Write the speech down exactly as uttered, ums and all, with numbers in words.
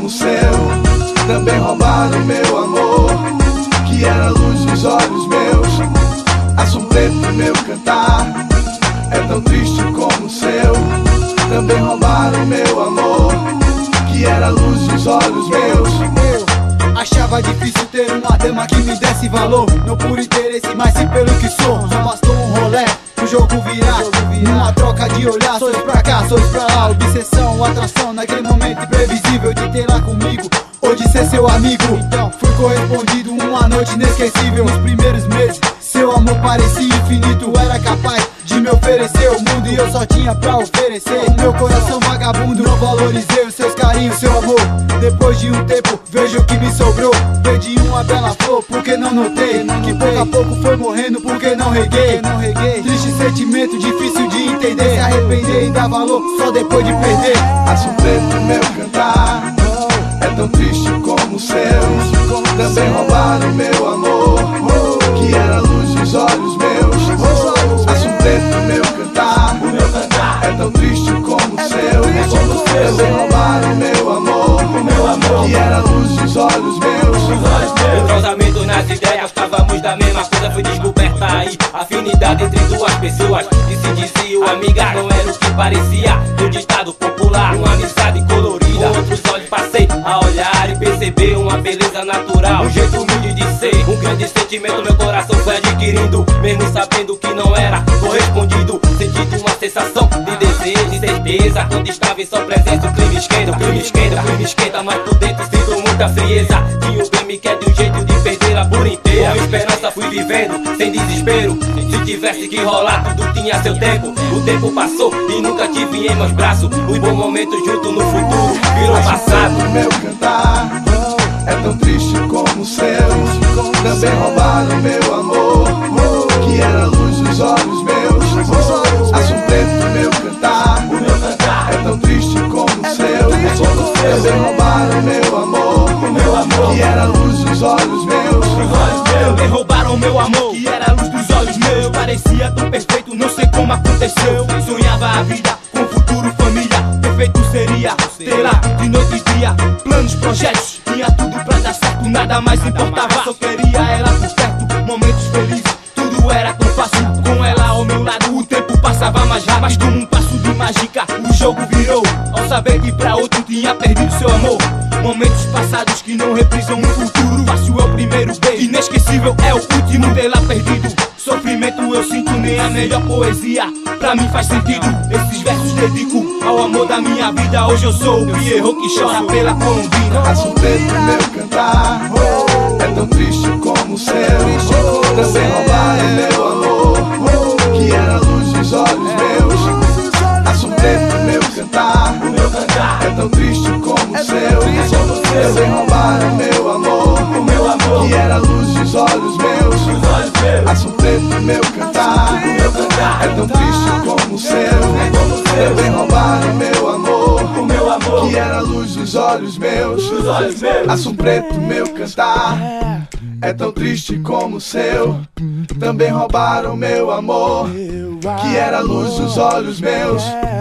como o seu. Também roubaram meu amor, que era a luz dos olhos meus. Aço preto, meu cantar é tão triste como o seu. Também roubaram meu amor, que era a luz dos olhos meus. Eu achava difícil ter uma dama que me desse valor, não por interesse, mas sim pelo que sou. Só bastou um rolé pro jogo virar, numa troca de olhar, sorriso pra cá, sorriso pra lá. Obsessão, atração, naquele momento imprevisível de ter lá comigo ou de ser seu amigo. Então fui correspondido, uma noite inesquecível. Nos primeiros meses seu amor parecia infinito, era capaz de me oferecer o mundo e eu só tinha pra oferecer o meu coração vagabundo. Não valorizei os seus carinhos, seu amor. Depois de um tempo vejo o que me sobrou. Perdi uma bela flor porque não notei que pouco a pouco foi morrendo porque não reguei. Triste sentimento, difícil de entender. Se arrepender e dar valor só depois de perder. Aço preto, meu cantar é tão triste como o seu. Também roubaram meu amor, que era a luz dos olhos meus. Aço preto, meu cantar é tão triste como o seu. Também roubaram meu amor, que era a luz dos olhos meus. Entrosamento nas ideias, estávamos da mesma coisa, foi descoberta aí. Afinidade entre duas pessoas que se diziam amigas, não era o que parecia. No ditado popular, uma amizade colorida. Com outros olhos passei a olhar e perceber uma beleza natural, um jeito humilde de ser. Um grande sentimento meu coração foi adquirindo, mesmo sabendo que não era correspondido. Senti uma sensação de desejo e certeza quando estava em sua presença. O clima esquenta, o clima esquenta, o clima esquenta, mas por dentro sinto muita frieza. Tinha um bem me quer de um jeito de perder-la por inteira. Com esperança fui vivendo, sem desespero. Se tivesse que rolar, tudo tinha seu tempo. O tempo passou e nunca tive em meus braços. Os bons momentos junto no futuro virou passado. Meu cantar é tão triste como o seu. Também roubaram meu amor, que era a luz dos olhos meus. Aço preto, meu cantar é tão triste como o seu. Também roubaram meu amor, que era a luz dos olhos meus. Também roubaram meu amor, que era a luz dos olhos meus. Parecia tão perfeito, não sei como aconteceu. Sonhava a vida com futuro, família. Perfeito seria ter lá de noite e dia. Planos, projetos, tinha tudo pra dar certo. Nada mais importava, só queria ela por perto. Momentos felizes, tudo era tão fácil. Com ela ao meu lado, o tempo passava mais rápido. Mas como um passo de mágica, o jogo virou. Ao saber que pra outro tinha perdido seu amor. Momentos passados que não reprisam no futuro. Fácil é o primeiro beijo, inesquecível é o último dela perdido. Sofrimento eu sinto, nem a melhor poesia pra mim faz sentido. Esses versos dedico ao amor da minha vida. Hoje eu sou o Pierrot que chora pela Colombina. Aço preto, meu cantar é tão triste como o seu. Também roubaram meu amor, que era a luz dos olhos meus. Aço preto, meu cantar é tão triste como o seu. Também roubaram meu amor, que era a luz dos olhos meus. Aço preto, meu cantar é tão triste como o seu. Também roubaram meu amor, que era a luz dos olhos meus. Aço preto, meu cantar é tão triste como o seu. Também roubaram meu amor, que era a luz dos olhos meus.